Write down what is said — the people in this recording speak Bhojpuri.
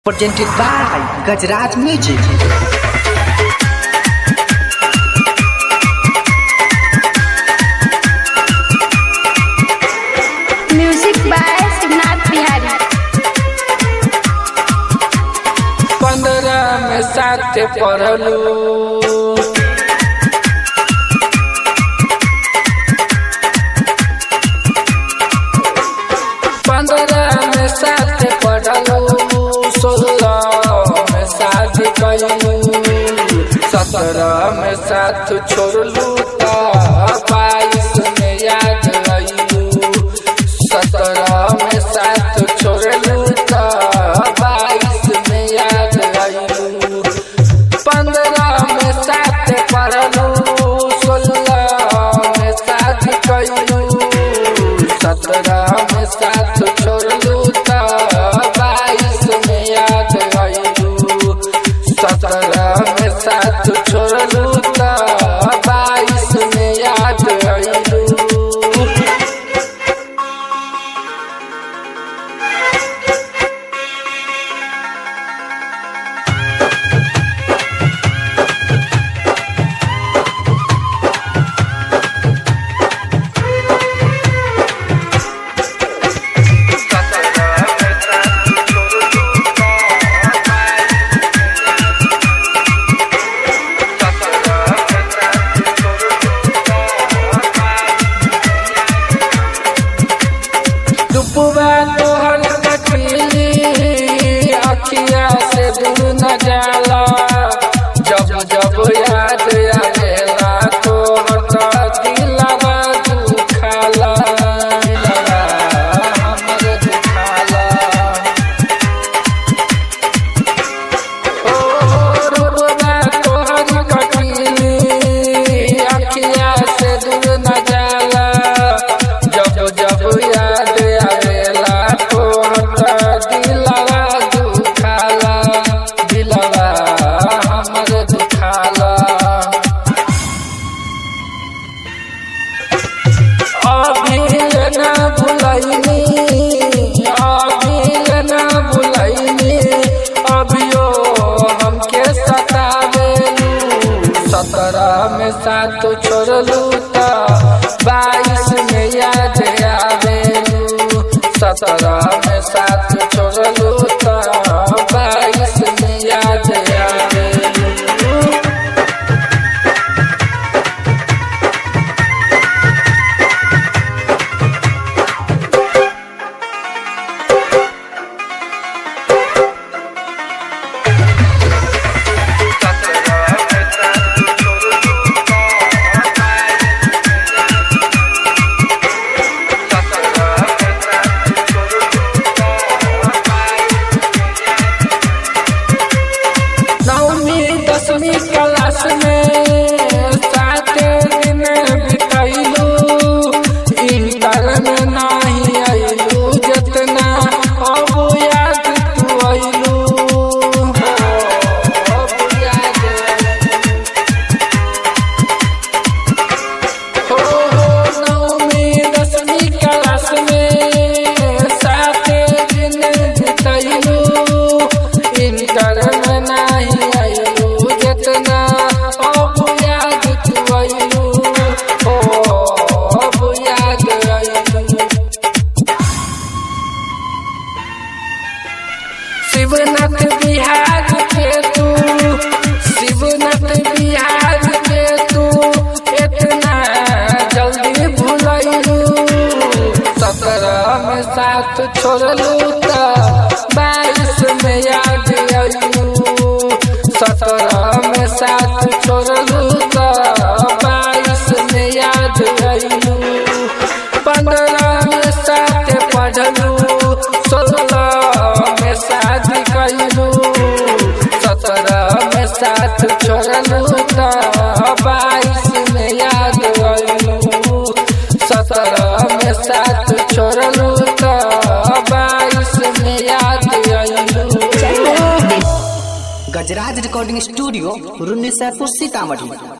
Presented by Gajraj Music. Music by Sinath Bihari. 15 में साथ पढ़लू में साथ पढ़लू 16 में शादी कलू 17 में साथ छोड़लू 22 में याद आयलू 17 में साथ छोड़लू 22 में याद आयलू 15 में साथ पढ़लू 16 में शादी कलू 17 में साथ छोड़लू 22 में याद आयलू 17 में साथ छोड़लू 22 में याद आयलू। डुबुआ तोहर कटली अखिया से दूर न जाला जब जब याद आवेला तोहर दिलवा दुखाला हमर दुखाला ओ डुबुआ तोहर कटली अखिया से दूर न जाला जब जब याद अभियो हमके सतावेलू 17 में साथ छोड़लू 22 में याद आवेलू 17 में साथ छोड़लू 22 में याद आवेलू। क्लास में 7 दिन बितैलू इंटर में नहीं आयलू जितना अब याद तू आयलू अब याद हो 9वीं 10वीं क्लास में 7 दिन बितैलू इंटर में नहीं आयलू जितना अब याद तू आयलू अब याद आयलू। शिवनाथ बिहार के तू शिवनाथ बिहार के तू इतना जल्दी भूलैलू 17 में साथ छोड़लू 22 में याद आयलू 17 में साथ छोड़लू 22 में याद आयलू 15 में साथ पढ़लू 16 में शादी कलू 17 में साथ छोड़लू 22 में याद आयलू 17 में साथ छोड़लू 22 में याद आयलू। Gajraj Recording Studio, Runni Saipur, Sitamarhi।